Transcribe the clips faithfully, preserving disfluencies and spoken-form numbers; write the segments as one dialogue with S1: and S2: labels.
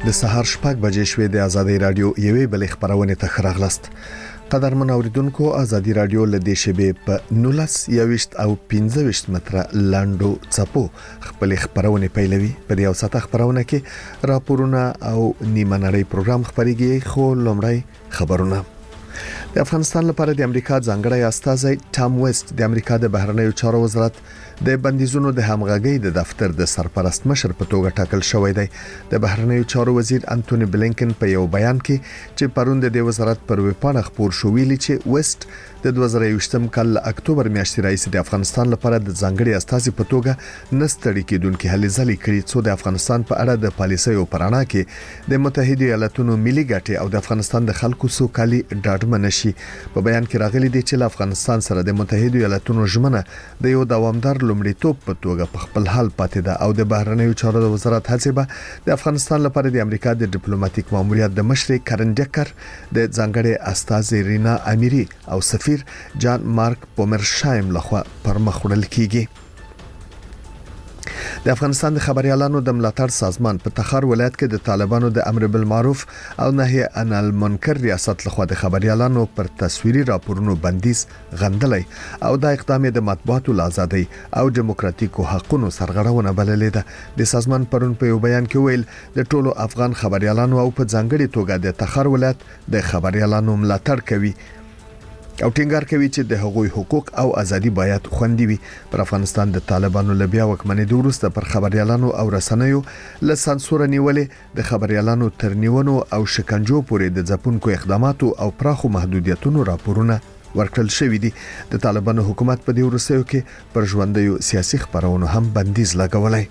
S1: د سهار شپږ بجې شوې د ازادي رادیو یوې بلې خبرونه ته خراغلست. قدرمن اوریدونکو ازادي رادیو له دې شبې په نولس یويشت او پنځه ویشت متره لاندو چپو خپل خبرونه پیلوي. په دې اوساته خبرونه کې راپورونه او نیمه نړۍ پروګرام خبريږي. خو لومړی خبرونه. د افغانستان لپاره د امریکا ځانګړی استازی ټام ویست د امریکا د بهرنیو چارو وزارت د بندیزونو د همغږۍ د دفتر د سرپرست مشر په توګه ټاکل شوی دی. د بهرنیو چارو وزیر انټونی بلینکن په یو بیان کې چې پرون د وزارت پر ویبپاڼه خبر شو ویلي چې ویست د دوه زره یوویشتم کال اکتوبر میاشتې راځي د افغانستان لپاره د ځانګړي استازي په توګه نستړي کېدونکو هلې ځلې کړې څو د افغانستان په اړه د پالیسیو پرانا کې د متحده ایالاتونو ملي ګټې او د افغانستان د خلکو سوکالي ډاډمن شي. په بیان کې راغلي دي چې افغانستان سره د متحده ایالاتونو ژمنه د یو دوامدار لومړیتوب په توګه په خپل حال پاتې ده او د بهرنیو چارو د وزارت هڅه به د افغانستان لپاره د امریکا د ډیپلوماټیک ماموریت د مشر کرن ډکر د ځانګړي استازي رینا امیری او سفیر جان مارک پومرشایم لخوا پر مخ وړل کیږي. د افغانستان د خبريالانو د ملاتړ سازمان په تخار ولایت کې د طالبانو د امر بالمعروف او نهي عن المنکر ریاست لخوا د خبريالانو پر تصویري راپورونو بندیز غندلای او د اقدام د مطبوعاتو آزادي او دیموکراتیکو حقوقو سرغړونه بللې ده. د سازمان پرون په یو بیان کې ویل د ټولو افغان خبريالانو او په ځانګړي توګه د تخار ولایت د خبريالانو ملاتړ کوي او ټینګار کوي چې د حقوقي حقوق او ازادي باید خوندي وي. پر افغانستان د طالبانو لبیا وکمنې د وروسته پر خبريالانو او رسنیو له سانسور نیولې د خبريالانو تر نیونو او شکنجو پورې د ځپونکو اقداماتو او پراخو محدودیتونو راپورونه ورکړل شوې دي. د طالبانو حکومت په دې وروستیو کې پر ژوندیو سیاسي خبرونو هم بندیز لګولای.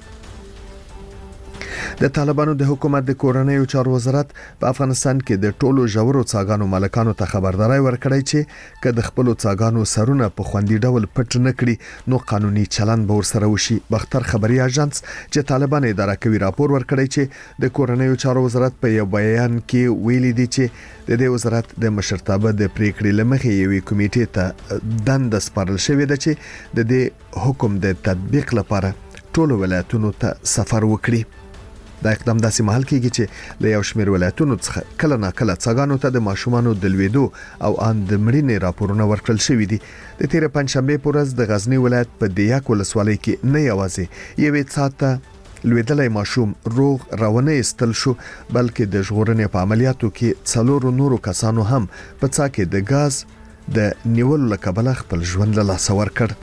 S1: د طالبانو د حکومت د کورنیو چارو وزارت په افغانستان کې د ټولو ژورو څاګانو مالکانو ته خبرداري ورکړی چې که د خپل څاګانو سرونه په خوندي ډول پټ نه کړي نو قانوني چلند به ورسره وشي. بختر خبري اژانس چې طالبان اداره کوي راپور ورکړی چې د کورنیو چارو وزارت په یو بیان کې ویلي دي چې د دې وزارت د مشرتابه د پریکړې لمخې یوې کمیټې ته دند سپارل شوې ده چې د دې حکم د تطبیق لپاره ټولو ولایتونو ته سفر وکړي. دا اقدام داسې محل کېږي چې له یو شمېر ولایتونو څخه کله نا کله څاګانو ته د ماشومانو د لویدو او ان د مړینې راپورونه ورکړل شوې دي. د تیر پنځشنبه په ورځ د غزنی ولایت په دیاک ولسوالۍ کې نه یوازې یوې څاته لویدلای ماشوم روغ روانه استل شو بلکې د ژغورنې په عملیاتو کې څلور نورو کسانو هم په څا کې د غاز د نیولو لکبله خپل ژوند له لاسه ورکړ.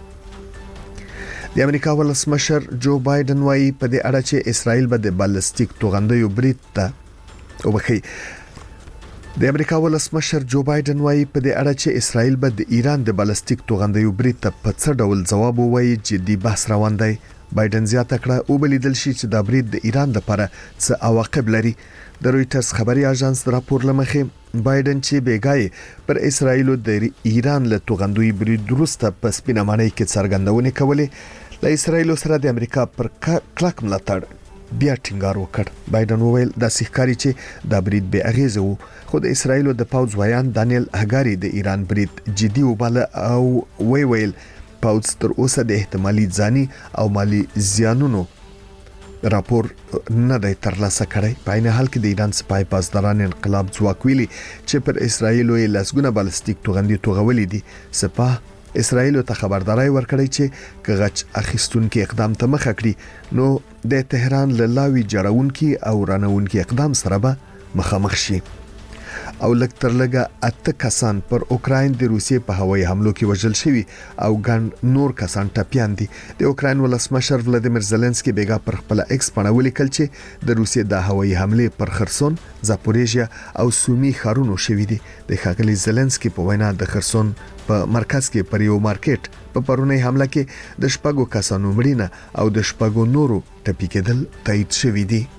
S1: د امریکا ولسمشر جو بایدن وايي په دې اړه چې اسرائیل به د بالستیک توغندیو برید ته او بخي د امریکا ولسمشر جو بایدن وايي په دې اړه چې اسرائیل به د ایران د بالستیک توغندیو برید ته په څه ډول ځواب ووایي جدي بحث روان دی. بایدن زیاته کړه او بلیدل شي چې د برید د ایران لپاره څه عواقب لري. د رويټرز خبري اژانس راپور لمخې بایدن چې بیګای پر اسرائیل د ایران له توغندوی برید وروسته په سپینه معنی کې څرګندونه کولې له اسرائیل سره د امریکا پر کلک ملاتړ بیا ټینګار وکړ. بایدن وویل د سیکاري چې د برید به اغیزه وو خو د اسرائیل د پاوځ ویان دانیل هګاری د ایران برید جدي وباله او وی ویل پاوځ تر اوسه د احتمالي ځاني او مالی زیانونو راپور نه دی ترلاسه کړی. په عین حال کې د ایران سپای پاسداران انقلاب ځواک ویلي چې پر اسرائیل یې لسګونه بالستیک توغندي توغولې دي. سپاه اسرائیل ته خبرداري ورکړی چې کغچ اخیستونکو اقدام ته مخه کړي نو د تهران لاوی جوړونکي او رانونکي اقدام سره به مخامخ شي. او لکتر لګه اته کسان پر اوکراین د روسیې په هوایي حملو کې وژل شوي او ګڼ نور کسان ټپيان دي. د اوکراین ولسمشر ولادیمیر زيلنسکي بیګا پر خپل ایکس باندې ولیکل چې د روسیې د هوایي حملې پر خرسون، زاپوریژیا او سومي ښارونو شوي دي. د ښاغلي زيلنسکي په وینا د خرسون په مرکز کې پر یو مارکیټ په پرونی حمله کې د شپږو کسانو مړینه او د شپږو نورو ټپي کېدل تایید شوي دي.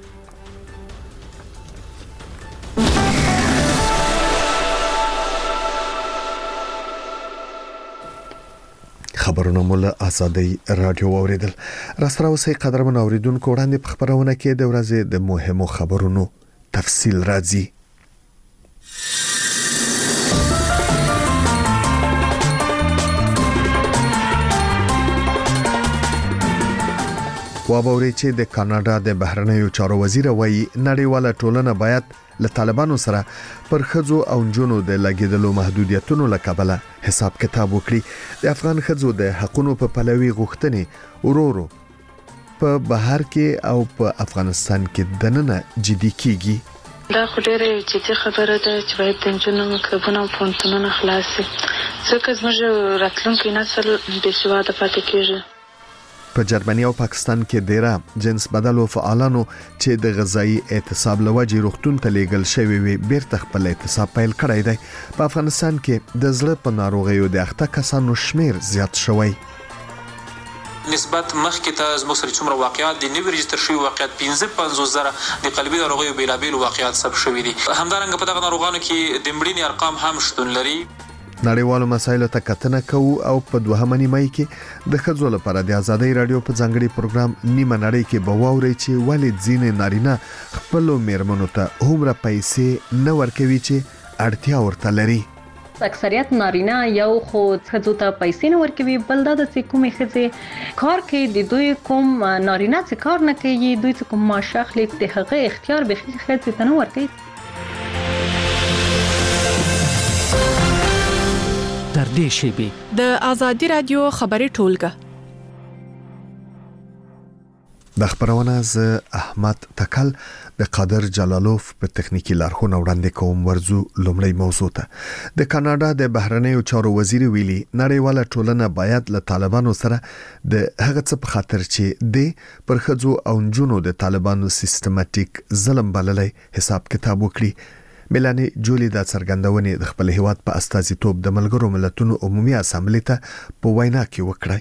S1: خبرونه مول ازادي رادیو اوریدل. راستراو سي قدرمن اوریدونکو وړاندې په خبرونه کې د ورځې د مهمو خبرونو تفصیل راځي. وابوري چې د کاناډا د بهرنیو چارو وزیر وایي نړیواله ټولنه باید له طالبانو سره پر خځو او نجونو د لګیدلو محدودیتونو لکبله حساب کتاب وکړي. د افغان خځو د حقوقو په پلوي غوښتنې ورورو په بهر کې او په افغانستان کې دننه جدي کیږي.
S2: دا خو ډېره جدي خبره ده چې باید د نجونو مکتبونه او پوهنتونونه خلاص شي ځکه زموږ راتلونکی نسل بې سواده پاتې کیږي.
S1: په جرمني او پاکستان کې ډیره جنس بدلو فعالانو چې د غذایی اعتصاب لوجې روغتون ته لیږل شوی وي بیرته خپل اعتصاب پیل کړی دی. په افغانستان کې د زړه په ناروغیو د اخته کسانو شمیر زیات شوی.
S3: نسبت مخکې ته زموږ سره څومره واقعیات د نوي رجستر شوی واقعیات پنځه پنځوس زره د قلبي ناروغیو بیلابیل واقعیات ثبت شوي دي. همدارنګه په دغه ناروغانو کې د مړینې ارقام هم شتون لري.
S1: نړیوالو مسایلو ته کتنه کوو او په دوهمه نیمه کې د ښځو لپاره د ازادۍ رادیو په ځانګړي پروګرام نیمه نړۍ کې به واوري چې ولې ځینې نارینه خپل میرمنو ته هومره پیسې نه ورکوي چې اړتیا ورته لري.
S4: اکثریت نارینه یو خو ښځو ته پیسې نه ورکوي، بل دا د کومې ښځې کار کوي د دوی کوم نارینه چې کار نه کوي دوی چې کوم معاش اخلي د هغه اختیار به ښځې ته نه ورکوي.
S5: تر دې شیبې
S6: د ازادي رادیو خبري ټولګه
S1: د خبرونه ز احمد تکل د قادر جلالوف په تخنیکی لارښوونه وړاندې کوم. ورزو لومړی موضوع ته د کاناډا د بهرنیو چارو وزیر ویلي نړیواله ټولنه باید له طالبانو سره د هغه څه په خاطر چې د پر خځو او نجونو د طالبانو سیستماتیک ظلم بللای حساب کتاب وکړي. ملانی جولی دا څرګندونه د خپل هیواد په استازیتوب د ملګرو ملتونو عمومي اسامبلې ته په وینا کې وکړه.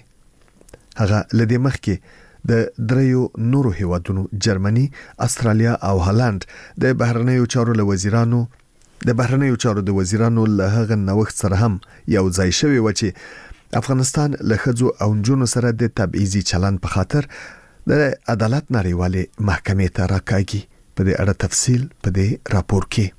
S1: هغه لدې مخکې د دریو نورو هیوادونو جرمني، استرالیا او هالند د بهرنیو چارو له وزیرانو د بهرنیو چارو د وزیرانو له هغه نوښت سره هم یو ځای شوی و چې افغانستان له خځو او نجونو سره د تبعیضي چلند په خاطر د عدالت نړیوالې محکمې ته راکاږي. په دې اړه تفصیل په دې راپور کې.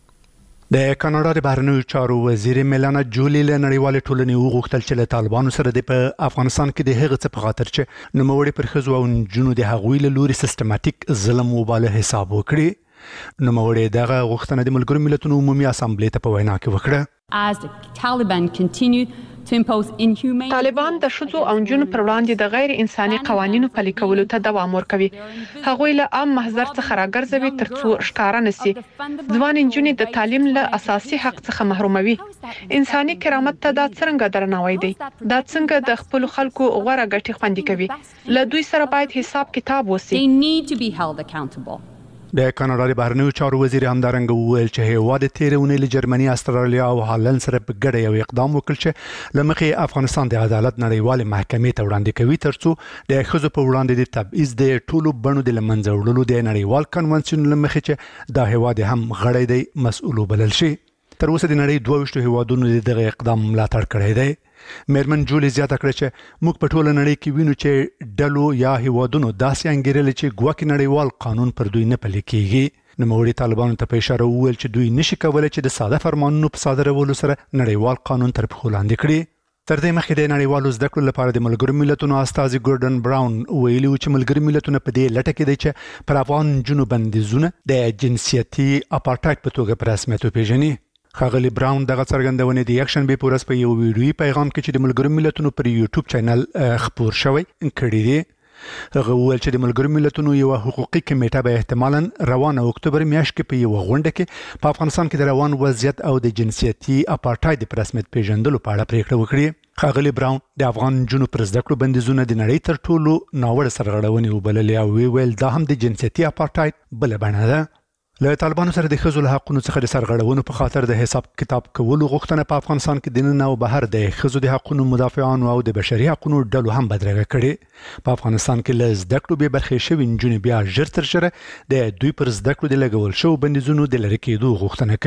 S7: د کاناډا د بهرنیو چارو وزیر میلانا جولی له نړیوالې ټولنې وغوښتل چې له طالبانو سره د په افغانستان کې د هغه څه په خاطر چې نوموړي پر ښځو او نجونو د هغوی له لوري سیستماتیک ظلم وباله حساب وکړي. نوموړي دغه غوښتنه د ملګرو ملتونو عمومي اسامبلې ته په وینا کې وکړه.
S8: As the Taliban continue to impose inhumane
S2: طالبان د ښځو او نجونو پر وړاندې د غیر انساني قوانینو پلي کولو ته دوام ورکوي. هغوی له عام محضر څخه راګرځوي ترڅو ښکارا نشي. ځوان نجونې د تعلیم له اساسي حق څخه محروموي. انساني کرامت ته دا څنګه درناوی دی؟ دا څنګه د خپل خلکو غوړه ګټي خوندي کوي؟ له دوی سره باید حساب کتاب وسی.
S8: they need to be held accountable.
S7: د کاناډا د بهرنیو چارو وزیر همدارنګه وویل چې هیواد تیرونه له جرمني، استرالیا او هالند سره په ګډه یو اقدام وکړ چې لمخې افغانستان د عدالت نړیوالې محکمې ته وړاندې کوي ترڅو د ښځو په وړاندې د تبعیض د ټولو بڼو د لمنځه وړلو د نړیوال کنونسیون لمخې چې دا هیواد هم غړی دی مسؤل وبلل شي. تر اوسه د نړۍ دوه ویشت هیوادونو دغه اقدام ملاتړ کړی دی. میرمن جولی زیاته کړه چې موږ په ټوله نړۍ کې وینو چې ډلو یا هیوادونو داسې انګیرل چې ګواکې نړیوال قانون پر دوی نه پلي کیږي. نوموړي طالبانو ته په اشاره وویل چې دوی نشي کولای چې د ساده فرمانونو په صادرولو سره نړیوال قانون تر پښو لاندې کړي. تر دې مخکې د نړیوالو زده کړو لپاره د ملګرو ملتونو استازي ګوردن براون ویلي چې ملګرو ملتونه په دې لټه کې دي چې پر افغان جنوب بندیزونه د جنسیتي اپارټایډ په توګه په رسمیت وپیژني. خاغلی براون دغه څرګندونه د یکشن به پورس په یو ویډیوي پیغام کې چې د ملګرو ملتونو پر یوټیوب چینل خبر شوی کړی دی. هغه وویل چې د ملګرو ملتونو یو حقوقي کمیټه به احتمالاً روانه اکتوبر میاشت کې په یو غونډه کې په افغانستان کې د روان وضعیت او د جنسیتي اپارټایډ په رسمیت پیژندلو په اړه پریکړه وکړي. خاغلی براون د افغان جنوب پر زده کړو بندیزونه د نړۍ تر ټولو ناوړه سرغړونې وبللې او ویل دا هم د جنسیتي اپارټایډ بل بڼه ده. له طالبانو سره د ښځو له حقونو څخه د سرغړونو په خاطر د حساب کتاب کولو غوښتنه په افغانستان کې د نن او بهر د ښځو د حقونو مدافعانو او د بشري حقونو ډلو هم بدرګه کړي. په افغانستان کې له زده کړو بې برخې شوي نجونې بیا ژر تر ژره د دوی پر زده کړو د لګول شوو بندیزونو د لرې کېدو غوښتنه کوي.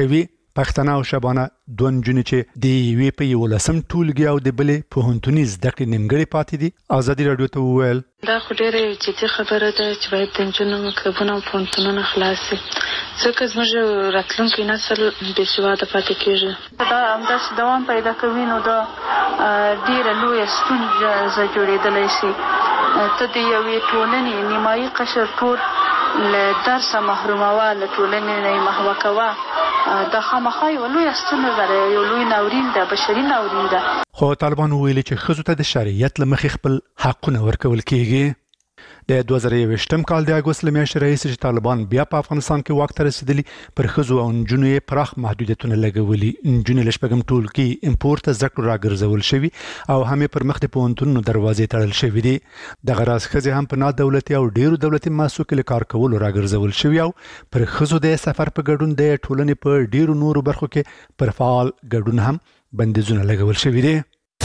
S7: پښتنه او شبانه دوه نجونې چې د یوې په یولسم ټولګي او د بلې پوهنتوني زده کړې نیمګړې پاتې دي ازادي راډیو ته وویل
S9: دا خو ډېره جدي خبره ده چې باید د نجونو مکتبونه او پوهنتونونه خلاص شي ځکه زموږ راتلونکی نسل بې سواده پاتې کېږي دا همداسې دوام پیدا کوي نو دا ډېره لویه ستونزه جوړېدلی شي ته د یوې ټولنې نیمایي قشر ټول له درسه محروموه له ټولنې نه یې محوه کوه دا خامخا یوه لویه ستونزه ده یو لوی ناورین ده بشري ناورین ده
S7: خو طالبان ویلي چې ښځو ته د شرعیت له مخې خپل حقونه ورکول کېږي د دوه زره یوویشتم کال د اګوست له میاشتې راهیسې چې طالبان بیا په افغانستان کې واک ته رسېدلي پر ښځو او نجونو یې پراخ محدودیتونه لګولي نجونې له شپږم ټولګي امپور ته زده کړو راګرځول شوي او هم یې پر مخ د پوهنتونونو دروازې تړل شوي دي دغه راز ښځې هم په نا دولتي او ډېرو دولتي مؤسسو کې له کار کولو راګرځول شوي او پر ښځو د سفر په ګډون د ټولنې په ډېرو نورو برخو کې پر فعال ګډون هم بندیزونه لګول شوي دي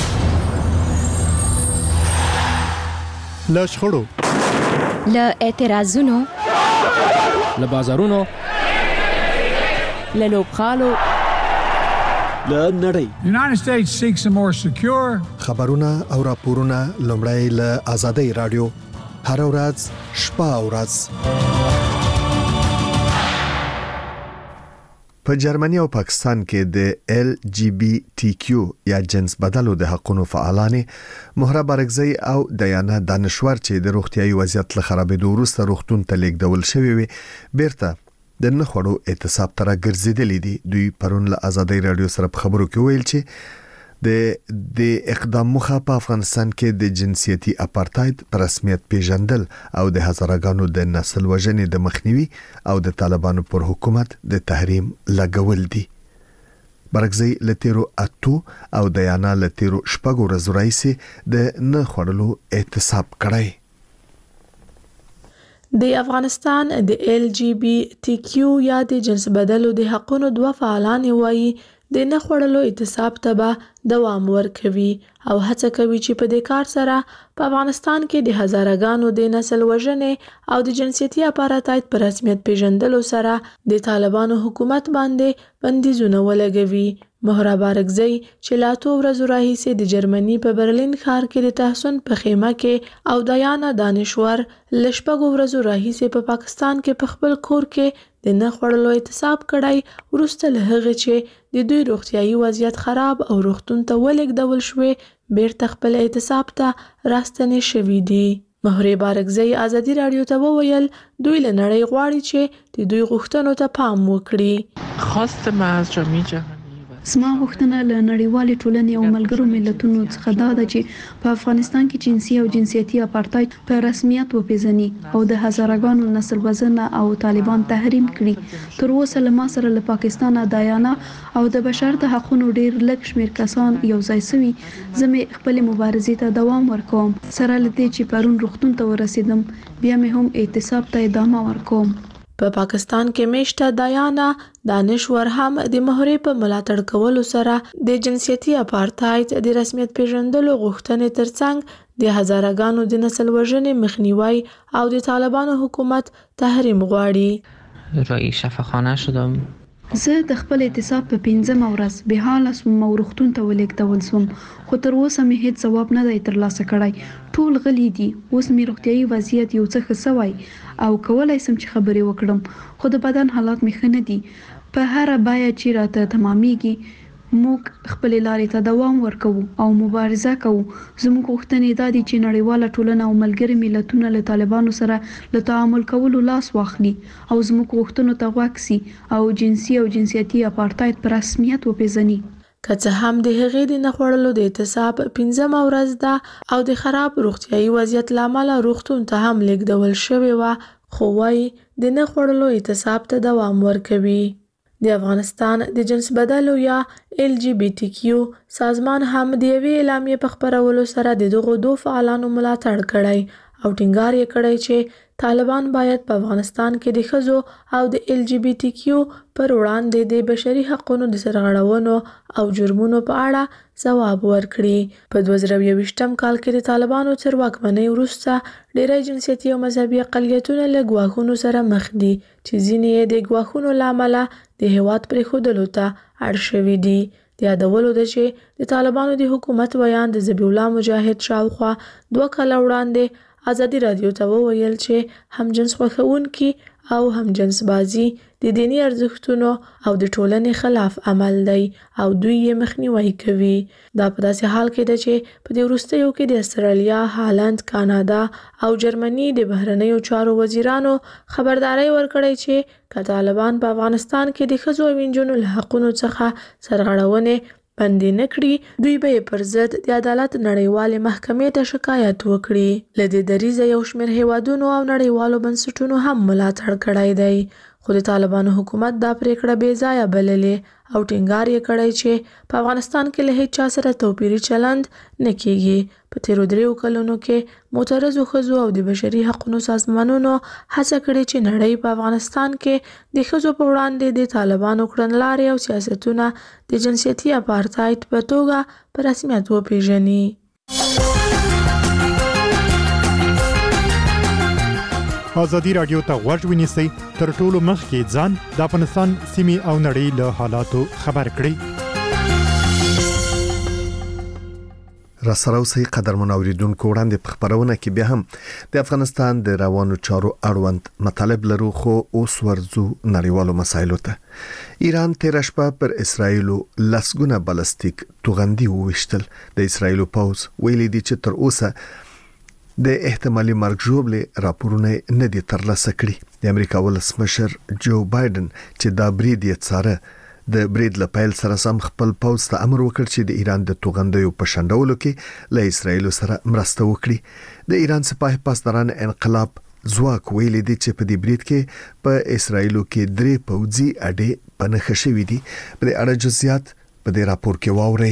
S7: له شخړو
S10: له اعتراضونو
S5: له بازارونو له لوبخالو له نړۍ
S11: United States seeks a more secure
S1: خبرونه او راپورونه لومړی له آزادۍ رادیو هر ورځ شپه او ورځ په جرمني او پاکستان کې د ایل جی بی ټی کیو یا جنس بدلو د حقوقو فعالان مهره بارګزی او دیانا دانشور چې د روغتيایي وضعیت له خرابېدو وروسته روغتون ته لیږدول شوی وي بیرته د نخړو اعتصاب تر ګرځیدلې دي دوی پرون له آزادۍ رادیو سره په خبرو کې ویل چې د د اقدام مخه په افغانستان کې د جنسيتي اپارټاید پر رسمیت پیژندل او د هزارګانو د نسل وژنې د مخنیوي او د طالبانو پر حکومت د تحریم لګول دي برګزی لتیرو اتو او دیانا لتیرو شپږو ورځې راځي د نه خړلو اعتصاب کړی
S12: د افغانستان د ایل جی بی ټی کیو یا د جنس بدلو د حقوقو دوه فعالان وایي د نه خړلو اعتصاب ته به دوام ورکوي او هڅه کوي چې په دې کار سره په افغانستان کې د هزارګانو د نسل وژنې او د جنسيتي اپارټاید پر رسمیت پیژندلو سره د طالبانو حکومت باندې بندیزونه ولګوي مهره بارګزی چې لا تو ورځو راهیسې د جرمني په برلین ښار کې د تحسن په خیمه کې او دیانا دانشور لشپږو ورځو راهیسې په پا پاکستان کې په خپل کور کې د نه خړلو اعتصاب کړی ورسته له هغه چې د دوی روغتيایي وضعیت خراب او روغتون ته ولېږدول شوې بیرته خپل اعتصاب ته راستنې شوي دي مهره بارګزی آزادي رادیو ته وویل دوی له نړۍ غواړي چې د دوی غوښتنو ته پام وکړي
S2: خواست ما از جامعه جهانی
S13: زما غوښتنه له نړیوالې ټولنې او ملګرو ملتونو څخه دا ده چې په افغانستان کې جنسي او جنسيتي اپارټاید په رسمیت وپیژني او د هزارګانو نسل وژنه او طالبان تحریم کړي تر اوسه له ما سره له پاکستان دیانا او د بشر د حقوقو ډیر لږ شمیر کسان یو ځای شوي زمې خپل مبارزې ته دوام ورکوم سره لدې چې پرون روغتون ته ورسېدم بیا مې هم اعتصاب ته ادامه ورکوم
S12: په پاکستان کې میشته دیانا دانشور هم د مهرې په ملاتړ کولو سره د جنسيتي اپارټاید د رسمیت پیژندلو غوښتنې ترڅنګ د هزارګانو د نسل وژنې مخنیوي او د طالبانو حکومت تحریم غواړي
S14: رای شفاخانه شدم
S13: زه د خپل اعتصاب په پنځم ورځ به حال سوم روغتون ته ولېږدول سوم خو تر اوسه مې هیڅ ځواب نه دی ترلاسه کړی ټول غلي دي اوس مې روغتيایي وضعیت یو څه ښه شوی او کولای سم چې خبرې وکړم خو د بدن حالات مې ښه نه دي په هر بیا چې راته تمامېږي موږ خپل لارې ته دوام ورکوو او مبارزه کوو زموږ غوښتنې دا دي چې نړیواله ټولنه او ملګري ملتونه له طالبانو سره له تعامل کولو لاس واخلي او زموږ غوښتنو ته غوږ سي او جنسي او جنسيتي اپارټاید په رسمیت وپیژني
S12: که څه هم د هغې د نه خوړلو د اعتصاب پنځمه ورځ ده او د خراب روغتیایي وضعیت له امله روغتون ته هم لیږدول شوې وه خو وایي د نه خوړلو اعتصاب ته دوام ورکوي د افغانستان د جنس بدلو یا ایل جی بی ټی کیو سازمان هم د یوې اعلامیې په خپرولو سره د دغو دوه فعالانو ملاتړ کړی او ټینګار یې کړی چې طالبان باید په افغانستان کې د ښځو او د ال جی بي ټي کیو پر وړاندې د بشري حقوقو د سرغړونو او جرمونو په اړه ځواب ورکړي. په دوه زره یوویشتم کال کې د طالبانو تر واکمنۍ وروسته ډېری جنسیتي او مذهبي اقلیتونه له ګواښونو سره مخ دي چې ځینې یې د ګواښونو له امله د هېواد پرېښودلو ته اړ شوي دي. د یادولو ده چې د طالبانو د حکومت ویان د ذبیح الله مجاهد شاوخوا دوه کاله وړاندې ازادي رادیو ته وویل چې هم جنس خوښونکي او هم جنس بازي د دینی ارزښتونو او د ټولنې خلاف عمل دی او دوی یې مخنیوي کوي. دا په داسې حال کې ده چې په دې وروستیو کې د استرالیا، هالند، کاناډا او جرمني د بهرنیو چارو وزیرانو خبرداري ورکړې چې که طالبان په افغانستان کې د ښځو او نجونو له حقونو څخه سرغړونې بندي نه کړي، دوی به یې پر ضد د عدالت نړیوالې محکمې ته شکایت وکړي. له دې دریځه یو شمېر هیوادونو او نړیوالو بنسټونو هم ملاتړ کړی دی، خو د طالبانو حکومت دا پریکړه بې ځایه بللې او ټینګار یې کړی چې په افغانستان کې له هیچ چا سره توپیري چلند نه کیږي. په تیرو دریو کلونو کې معترضو ښځو او د بشري حقوقو سازمانونو هڅه کړې چې نړۍ په افغانستان کې د ښځو په وړاندې د طالبانو کړنلارې او سیاستونه د جنسیتي اپارتاید په توګه په رسمیت وپیژني.
S14: ازادي رادیو ته غوږ ونیسئ، تر ټولو مخکې ځان د افغانستان سیمې او نړۍ له حالاتو خبر کړئ.
S1: را سره اوسئ قدرمن اوریدونکو، وړاندې په خبرونه کې بیا هم د افغانستان د روانو چارو اړوند مطالب لرو، خو اوس ورځو نړیوالو مسایلو ته. ایران تیر شپه پر اسرایلو لسګونه بالستیک توغندي وویشتل. د اسرایلو پوز ویلي دي چې تر اوسه د احتمالي مرګ ژوبلې راپورونه نه دي ترلاسه کړي. د امریکا ولسمشر جو بایدن چې دا برید یې څاره د برید له پیل سره سم خپل پوز ته امر وکړ چې د ایران د توغندیو په شنډولو کې له اسرایلو سره مرسته وکړي. د ایران سپاه پاسداران انقلاب ځواک ویلي دي چې په دې برید کې په اسرایلو کې درې پوځي اډې پنهخ شوې دي. په دې اړه جزئیات په دې راپور کې واورئ.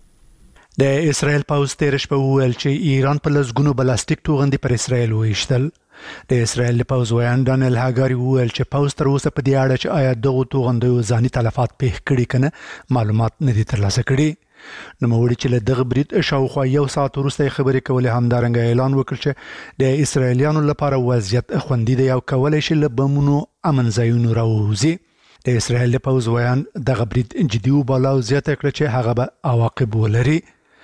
S7: د اسرائیل پوز تیر شپه وویل چې ایران په لسګونو بلاستیک توغندي پر اسرائیل ویشتل. د اسرائیل پوز ویان ډانل هاګاری وویل چې پوز تر اوسه په دې اړه چې آیا دغه توغندیو ځاني تلفات پیښ کړي کنه معلومات نه دي ترلاسه کړي. نو موږ چې له دغه برید شاوخوا یو ساعت وروسته خبرې کولې، همدارنګه اعلان وکړ چې د اسرائیلیانو لپاره وضعیت خوندي دی او کولای شي له بمونو امن ځایونو راووځي. د اسرائیل پوز ویان دغه برید جدي وباله او زیاته کړه چې هغه به عواقب ولري.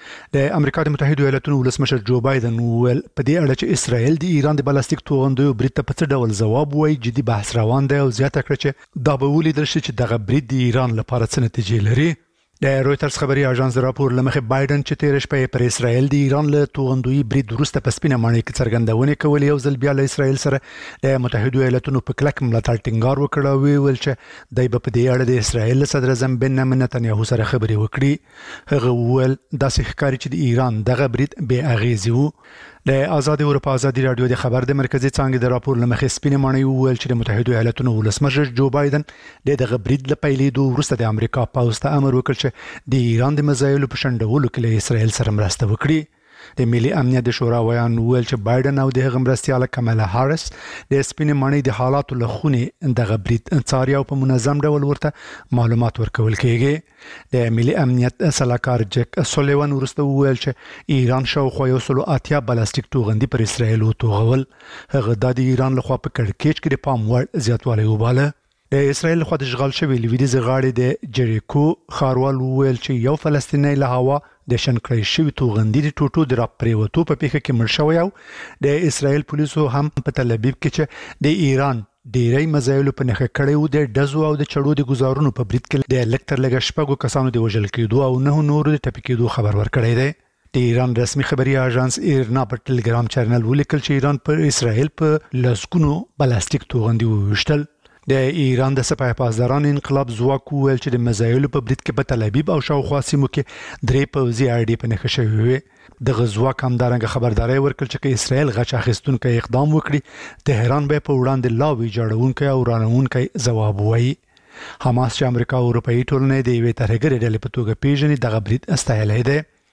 S7: د امریکا د متحده ایالاتونو ولسمشر جو بایدن وویل په دې اړه چې اسرائیل د ایران د بالستیک توغندیو برید ته په څه ډول ځواب وایي جدي بحث روان دی او زیاته کړه چې دا به ولیدل شي چې دغه برید د ایران لپاره څه نتیجې لري. د رويټرز خبري اژانس راپور لمخه بایدن چې تیر شپه پر اسرائیل د ایران له توغندوی برید وروسته په سپینه معنی کې څرګندونه کولې او ځل بیا له اسرائیل سره د متحده ایالاتونو په کلک ملاتړ ټینګار وکړ او ویل چې دای په دې اړه د اسرائیل صدر اعظم بنیامین نتنیاهو سره خبرې وکړي. هغه وویل داسې ښکاري چې د ایران دغه برید بې اغیزي وو. د آزاد اروپا آزادي رادیو د خبر د مرکزی څنګه د راپور لمخه سپینه معنی وویل چې د متحده ایالاتونو ولسمشر جو بایدن د دغه برید له پیلېدو وروسته د امریکا پوز ته امر وکړ چې د ایران د مزایلو په شنډولو کې له اسرائیل سره مرسته وکړي. د ملي امنیت د شورا ویان ویل چې بایدن او د هغه مرستیاله کمالا هاریس د سپینې معنی د حالاتو له خونې دغه برید څاري او په منظم ډول ورته معلومات ورکول کیږي. د ملي امنیت سلاکار جک سولیوان ورسته ویل چې ایران شاوخوا یو سلو اتیا بالستیک توغندي پر اسرائیل وتوغول. هغه د ایران لخوا په کړکېچ کې د پام وړ زیاتوالی وباله. د اسرائیل لخوا د اشغال شوی لویدیځ غاړې د جریکو ښاروال وویل چې یو فلسطینی له هوا د شنکړی شوی توغندي د ټوټو د راپریوتو په پیښه کې مړ شوی او د اسرائیل پولیسو هم په تل ابیب کې چې د ایران ډیری مزایلو په نخښه کړی و د ډزو او د چړو د گزارونو په برید کې د الکتر لګ شپږو کسانو د وژل کېدو او نه نورو د ټپي کېدو خبر ورکړی دی. د ایران رسمي خبري اژانس ایرنا په ټلګرام چینل ولیکل چې ایران پر اسرائیل په لسګونو بالستیک توغندي وویشتل. د ایران د سپاه پاسداران انقلاب ځواک ویل چې د مزایلو په برید کې په تل ابیب او شاوخوا سیمو کې درې پوځي اډې په نښه شوې وې. د غزواک همدارنګه خبرداري ورکړ چې که اسرائیل غچ اخیستونکو اقدام وکړي تهران به په وړاندې لاوي جوړونکو او رانونکو ځواب وایي. حماس چې امریکا او اروپאי ټولنې د یوې ترهګرې ډلې په توګه پیژني دغه برید استایلی دی.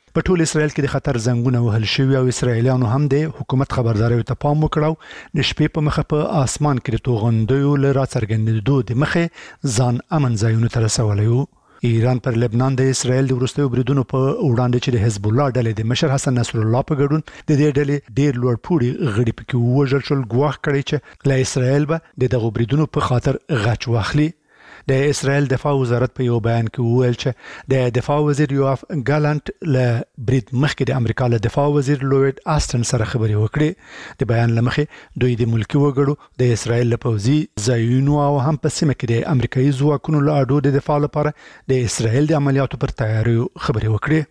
S7: په ټول اسرائیل کې د خطر زنګونه وهل شوی او اسرایلیانو هم د حکومت خبرداري ته پام وکړو د شپې په مخه په اسمان کې د توغندیو ل راڅرګندېدو د مخه ځان امن ځایونو ته رسولی و. ایران پر لبنان د اسرائیل د وروستیو بریدونو په وړاندې چې د حزب الله ډلې د مشر حسن نصر الله په ګډون د دې ډلې ډېر لوړ پوړي غړي پکې وژل شول، ګواښ کړی چې له اسرائیل به د دغو بریدونو په خاطر غچ واخلي. د اسرائیل دفاع وزارت په یو بیان کې وویل چې د دفاع وزیر یوآف ګالانت له برید مخکې د امریکا له دفاع وزیر لوید آستن سره خبرې وکړې. د بیان له مخې دوی د ملکی وګړو د اسرائیل له پوځي ځایونو او هم په سیمه کې د امریکایي ځواکونو له اډو د دفاع لپاره د اسرائیل د عملیاتو پر تیاریو خبرې وکړې.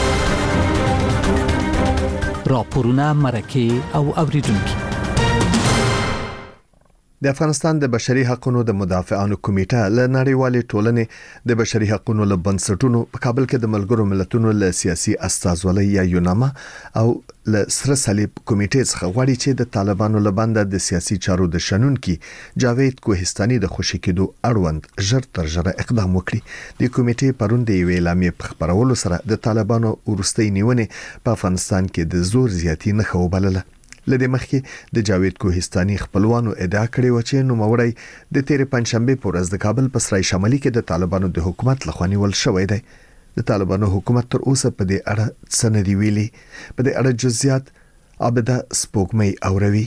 S15: راپورونه مرکه او اوریدونکو.
S1: د افغانستان د بشري حقوقو د مدافعانو کمیټه له نړیوالې ټولنې د بشري حقوقو له بنسټونو په کابل کې د ملګرو ملتونو له سیاسي استازولۍ یا یوناما او له سره صلیب کمیټې څخه غواړي چې د طالبانو له بنده د سیاسي چارو د شنونکي جاوید کوهستاني د خوشی کېدو اړوند ژر تر ژره اقدام وکړي. د کمیټې پروند د اعلامیې په خبرولو سره د طالبانو ورستۍ نیونې په افغانستان کې د زور زیاتی نه خوبلله. لدې مخکې د جاوید کوهستاني خپلوانو ادعا کړې و چې نوموړی د تیر پنځشنبه په ورځ د کابل په سرای شمالي کې د طالبانو د حکومت لخوا نیول شوی دی. د طالبانو حکومت تر اوسه په دې اړه څه نه دی ویلي. په دې اړه جزئیات عبده سپوږمۍ اوروي.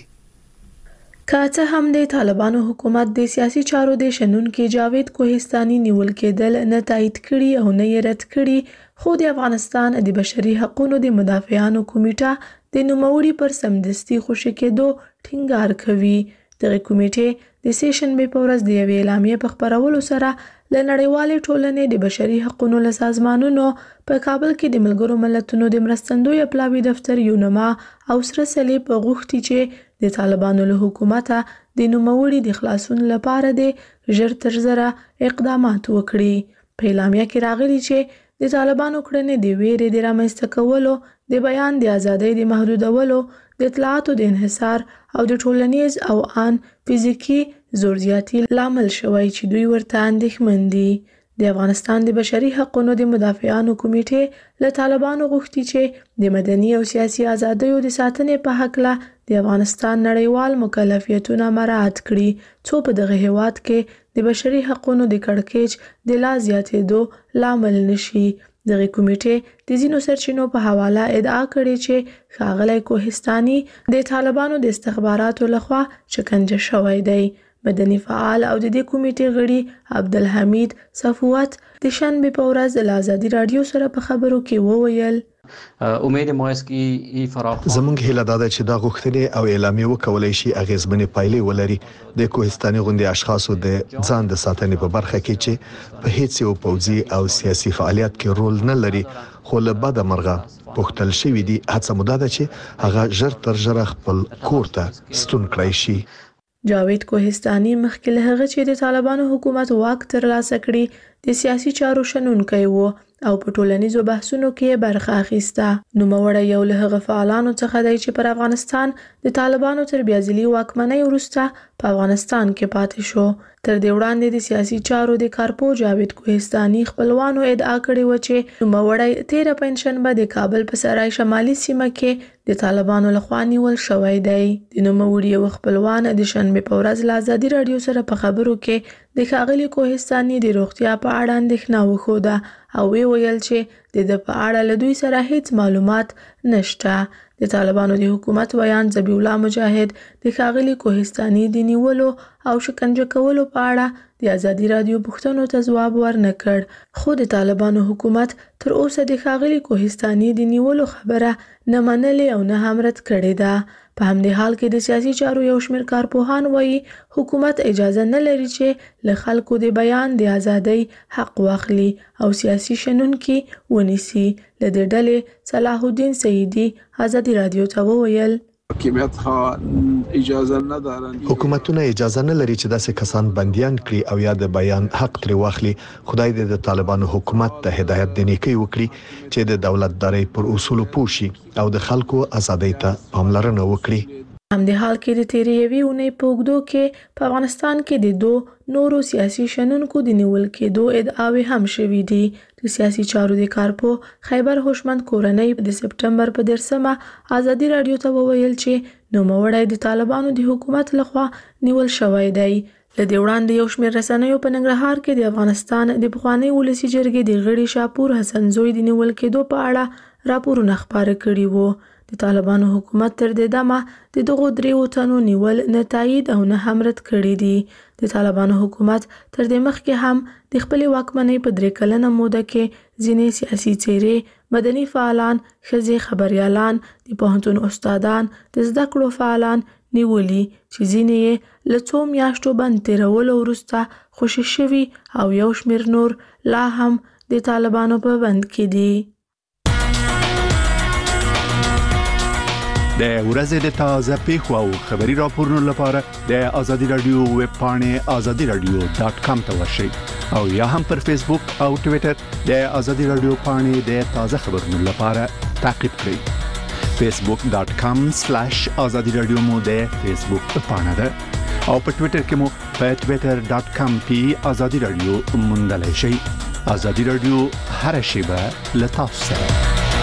S12: که څه هم د طالبانو حکومت د سیاسي چارو د شنونکي جاوید کوهستاني نیول کېدل نه تایید کړي او نه یې رد کړي، خو د افغانستان د بشري حقوقو د مدافعانو کمیټه د نوموړي پر سمدستي خوشی کېدو ټینګار کوي. دغه کمیټې د سیشنبه په ورځ د یوې اعلامیې په خبرولو سره له نړیوالې ټولنې د بشري حقوقو له سازمانونو په کابل کې د ملګرو ملتونو د مرستندوی پلاوي دفتر یونما او سره صلیب غوښتي چې د طالبانو له حکومته د نوموړي د خلاصون لپاره د ژر تر ژره اقدامات وکړي. په اعلامیه کې راغلي چې د طالبانو کړنې د ویرې د رامنځته کولو، د بیان د ازادۍ د محدودولو، د اطلاعاتو د انحصار او د ټولنیز او ان فزیکی زور زیاتی لامل شوی چې دوی ورته اندېښمن دي. د افغانستان د بشري حقوقو د مدافعانو کمیټې له طالبانو غوښتي چې د مدني او سیاسي ازادیو د ساتنې په حق له د افغانستان نړیوال مکلفیتونه مراعات کړي، څو په دغه هیواد کې د بشري حقوقو د کړکېچ د لا زیاتېدو لامل نشي. دغه کمیټې د ځینو سرچینو په حواله ادعا کړې چې ښاغلی کوهستاني د طالبانو د استخباراتو لخوا شکنجه شوی دی. مدني فعال او د دې کمیټې غړي عبدالحمید صفوت د شنبه په ورځ له ازادي رادیو سره په خبرو کې وویل:
S16: امید ما است که این فراخوان
S1: زمونږ هیله دا ده چې دا غوښتنې او اعلامیې وکولای شي اغیزمنې پایلې ولري د کوهستاني غوندي اشخاصو د ځان د ساتنې په برخه کې چې په هیڅ یو پوځي او سیاسي فعالیت کې رول نه لري، خو له بده مرغه پوښتل شوی دی. هڅه مو ده چې هغه ژر تر ژره خپل کور ته ستون کړی شي.
S12: جاوید کوهستاني مخکې له هغه چې د طالبانو حکومت واک ترلاسه کړي د سیاسي چارو شنونکی و او په ټولنیزو بحثونو کې برخه اخیسته. نوموړی یو له هغه فعالانو څخه دی چې پر افغانستان د طالبانو تر بیا ځلي واکمنۍ وروسته په افغانستان کې پاتې شو. تر دې وړاندې د سیاسي چارو د کارپو جاوید کوهستاني خپلوانو ادعا کړې و چې نوموړی تیره پنځشنبه د کابل په سرای شمالي سیمه کې د طالبانو لخوا نیول شوی دی. د نوموړي یو خپلوان د شنبه په ورځ له ازادي رادیو سره په خبرو کې د ښاغلي کوهستاني د روغتیا په اړه اندېښنه وښوده او وی ویل چې د د په اړه له دوی سره هیڅ معلومات نشته. د طالبانو د حکومت ویان ذبیح الله مجاهد د ښاغلي کوهستاني د نیولو او شکنجه کولو په اړه د ازادي رادیو پوښتنو ته ځواب ورنه کړ، خو د طالبانو حکومت تر اوسه د ښاغلي کوهستاني د نیولو خبره نه منلې او نه هم رد کړې ده. په همدې حال کې د سیاسي چارو یو شمېر کارپوهان وایي حکومت اجازه نه لري چې له خلکو د بیان د ازادۍ حق واخلي او سیاسي شنونکي ونیسي. له دې ډلې صلاح الدین سیدي ازادي رادیو ته وویل:
S17: حاکمیت ها اجازه ندارن،
S1: حکومتونه اجازه نه لري چې داسې کسان بنديان کړي او یا د بیان حق ترې واخلي. خدای دې د طالبانو حکومت ته هدایت د نیکۍ وکړي چې د دولتدارۍ پر اصولو پوه شي او د خلکو ازادۍ ته پاملرنه وکړي.
S12: همدې حال کې د تیرې یوې اونۍ په اوږدو کې په افغانستان کې د دوه نورو سیاسي شنونکو د نیول کېدو ادعاوې هم شوې دي. د سیاسي چارو د کارپو خیبر هوشمند کورنۍ د سپټمبر په دیرشمه ازادي راډیو ته وویل چې نوموړی د طالبانو د حکومت لخوا نیول شوی دی. له دې وړاندې یو شمېر رسنیو په ننګرهار کې د افغانستان د پخواني ولسي جرګې د غړي شاپور حسن زوی د نیول کېدو په اړه راپورونه خپاره کړي وو. د طالبانو حکومت تر دې دمه د دغو دریو تنو نیول نه تایید او نه هم رد کړي دي. د طالبانو حکومت تر دې مخکې هم د خپلې واکمنۍ په درې کلنه موده کې ځینې سیاسي څېرې، مدني فعالان، ښځې خبریالان، د پوهنتون استادان، د زده کړو فعالان نیولي چې ځینې یې له څو میاشتو بند تېرولو وروسته خوشي شوي او یو شمېر نور لا هم د طالبانو په بند کې دي.
S7: د ورځې د تازه پیښو او خبري راپورونو لپاره د ازادي رادیو ویب پاڼې ازادي رادیو ډاټ کام ته ورشئ او یا هم پر فیسبوک او ټوئیټر د ازادي رادیو پاڼې د تازه خبرونو لپاره تعقیب کړئ. فیسبوک ډاټ کام سلیش ازادي رادیو مو د فیسبوک پاڼه ده او په ټوئیټر کې مو په ټوئیټر ډاټ کام کې ازادي رادیو موندلای شئ. ازادي رادیو هر شیبه له تاسو سره.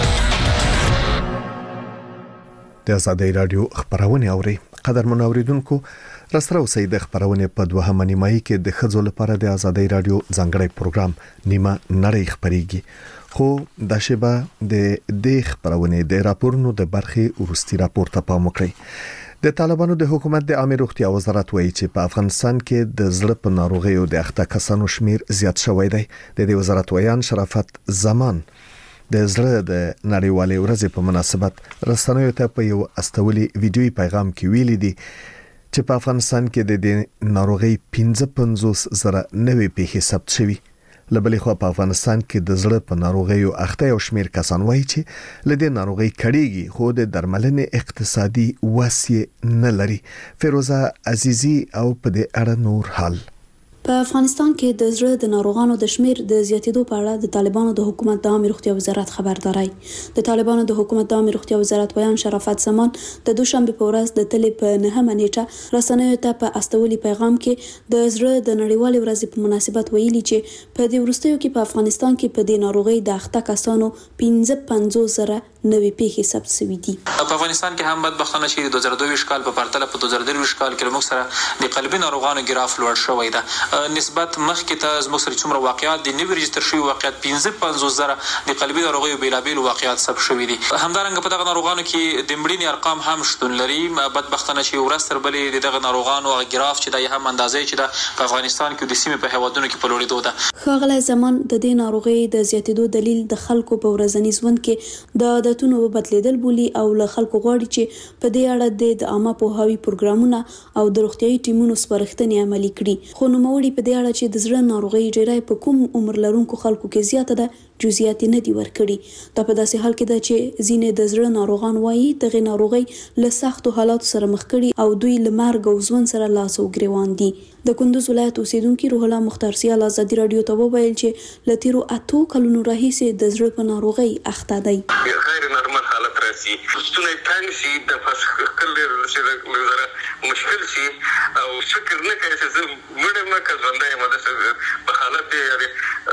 S1: د ازادي رادیو خبرونه اوري. قدر منوریدونکو راسره اوسئ. د خبرونه په دوهمه نیمایي کې د خځو لپاره د ازادي رادیو ځانګړی پروګرام نیمه نړۍ خبريږي. خو د شبا د د خبرونه د راپورونو د برخې ورستي راپور ته پام وکړئ. د طالبانو د حکومت د عامه روغتیا وزارت وایي چې په افغانستان کې د زړه په ناروغیو د اخته کسانو شمیر زیات شوی دی. د دې وزارت ویان شرافت زمان د زړه د نړیوالې ورځې په مناسبت رسنیو ته په یو استولي ویډیوي پیغام کې ویلي دي چې په افغانستان کې د دې ناروغي پنځه پنځوس زره نوې پیښې ثبت شوي. له بلې خوا په افغانستان کې د زړه په ناروغیو اخته یو شمېر کسان وایي چې له دې ناروغي کړيږي خو د درملنې اقتصادي وسیله نه لري. فیروزه عزیزی او په دې اړه نور حال.
S18: په افغانستان کې د زړه د ناروغانو د شمیر د زیاتېدو په اړه د طالبانو د حکومت د عامه روغتیا وزارت خبرداري. د طالبانو د حکومت د عامه روغتیا وزارت ویان شرافت زمان د دوشنبه په ورځ د تلې په نهمه نیټه رسنیو ته په استولي پیغام کې د زړه د نړیوالې ورځې په مناسبت ویلي چې په دې وروستیو کې په افغانستان کې په دې ناروغي د اخته کسانو پنځه پنځوس زره نوې پیښې ثبت شوې دي.
S3: په افغانستان کې هم بدبختانه چې د دوه زره دوه کال په پرتله په دوه زره درې کال کې موږ سره د قلبي ناروغانو ګراف لوړ شوی دی. نسبت مخکې ته زموږ سره څومره واقعیات د نوي ريجستر شوی واقعیات پنځه پنځوس زره د قلبي ناروغیو بیلابیل واقعیات ثبت شوي دي. همدارنګه په دغه ناروغانو کې د مړینې ارقام هم شتون لري. بدبختانه چې ورځ تر بلې د دغه ناروغانو ګراف چې د هم اندازې چې د په افغانستان کې د سیمې په هیوادونو کې په لوړېدو ده.
S18: ښاغلی زمان د دې ناروغي د زیاتېدو دلیل د خلکو په ورځني ژوند کې د عادتونو بدلیدل بولي او له خلکو غواړي چې په دې اړه د عامه پوهاوي پروګرامونه او د روغتيایي ټیمونو سپارښتنې عملي کړي. خو نوموړي په دې اړه چې د زړه ناروغي ډیری په کوم عمر لرونکو خلکو کې زیاته ده جزئیات نه دی ورکړي. دا په داسې حال کې ده چې ځینې د زړه ناروغان وایي دغه ناروغي له سختو حالاتو سره مخ کړي او دوی له مرګ او ژوند سره لاس او ګریوان دي. د کندوز ولایت اوسیدونکو روح الله مختار سیال ازادي رادیو ته وویل چې له تیرو اتو کلونو راهیسې د زړه په ناروغي اخته دی.
S19: غیر نارمل حالت راسي ستونی تنګ شي د فسخل لري مشکل شي او فکر نه کوي چې زه مړ ما که ژوندی یم د په حالت دی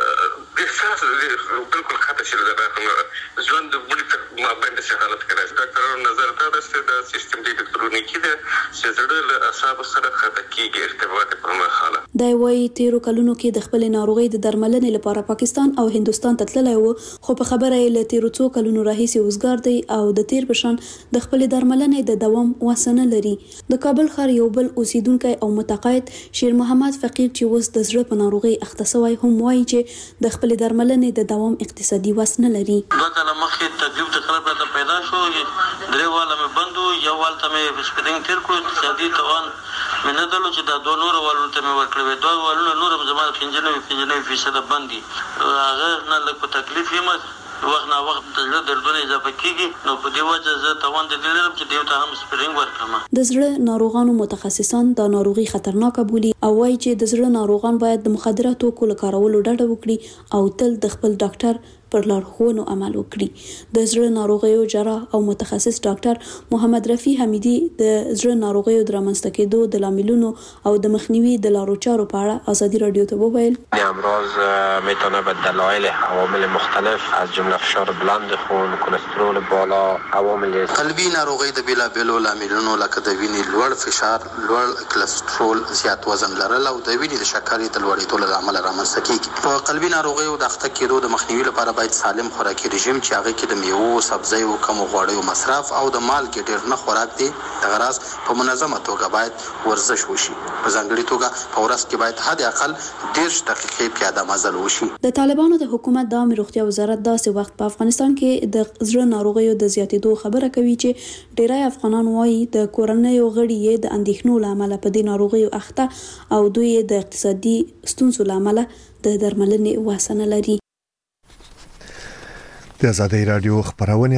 S19: احساس بالکل خطا شي د ژوند د مړي تر مابین د حالت کې راځي. ډاکټرانو نظر ته د د سیستم د الکترونیکي د زړه له اعصابو سره خطا کیږي ارتباط په مرحله.
S18: دا وایي تیرو کلونو کې د خپل ناروغي د درملنې لپاره پاکستان او هندستان ته تللی و خو په خبره یې له تیرو څو کلونو راهیسې وزګار دی او د تیر بشان د خپل درملنې د دوام وسنه لري. د کابل ښار یو بل اوسیدونکو او متقاعد شیر محمد فقیر چې اوس د زړه په ناروغي اخته شوی هم وایي چې د خپل درملنې د دوام اقتصادي وسنه لري.
S20: دوه کاله مخکې تکلیف د خراب راته پیدا شو درې واله مې بندو یو والته مې سپیډینګ تیر کو اقتصادي توان مې نه درلود چې دا دوه نور والو ته مې ورکړې دوه والونه نور هم زما پنځه نوي پنځه نوي فیصد باندې هغه نه لږ په تکلیف یم وخت نه وخت د زړه دردونه اضافه کیږي نو په دې وجه زه توان د دې لرم چې دیو ته هم سپرینګ ورکړم.
S18: د زړه ناروغانو متخصصان دا ناروغي خطرناکه بولي او وايي چې د زړه ناروغان باید د مخدره توکو له کارولو ډډه وکړي او تل د خپل ډاکټر پر لارښوونو عمل وکړي. د زړه ناروغیو جراح او متخصص ډاکټر محمد رفیع حمیدي د زړه ناروغیو د رامنځته کېدو د لاملونو او د مخنیوي د لارو چارو په اړه ازادي رادیو ته وویل.
S21: امراض میتونه به دلایل عوامل مختلف از جمله فشار بلند خون، کلسترول بالا، عوامل
S22: قلبي ناروغي د بیلابیلو لاملونو لکه د وینې لوړ فشار، لوړ کلسترول، زیات وزن لرل او د وینې د شکر د لوړېدو له امله رامنځته کیږي. په قلبي ناروغیو د اخته کېدو د مخنیوي لپاره باید سالم خوراکي رژیم چې هغه کې د میوو، سبزیو، کم غوړیو مصرف او د مالګې ډېر نه خوراک دی. د غراض په منظمه توګه باید ورزش وشي. په ځانګړي توګه په ورځ کې باید حد اقل دېرش دقیقې پیاده مزل وشي.
S18: د طالبانو د حکومت د عامه روغتیا وزارت داسې وخت په افغانستان کې د زړه ناروغیو د زیاتېدو خبره کوي چې ډیری افغانان وایي د کورنۍ غړي یې د اندېښنو له امله په دې ناروغیو اخته او دوی د اقتصادي ستونزو له امله د درملنې وسه نه لري.
S1: د آزادۍ رادیو خبرونه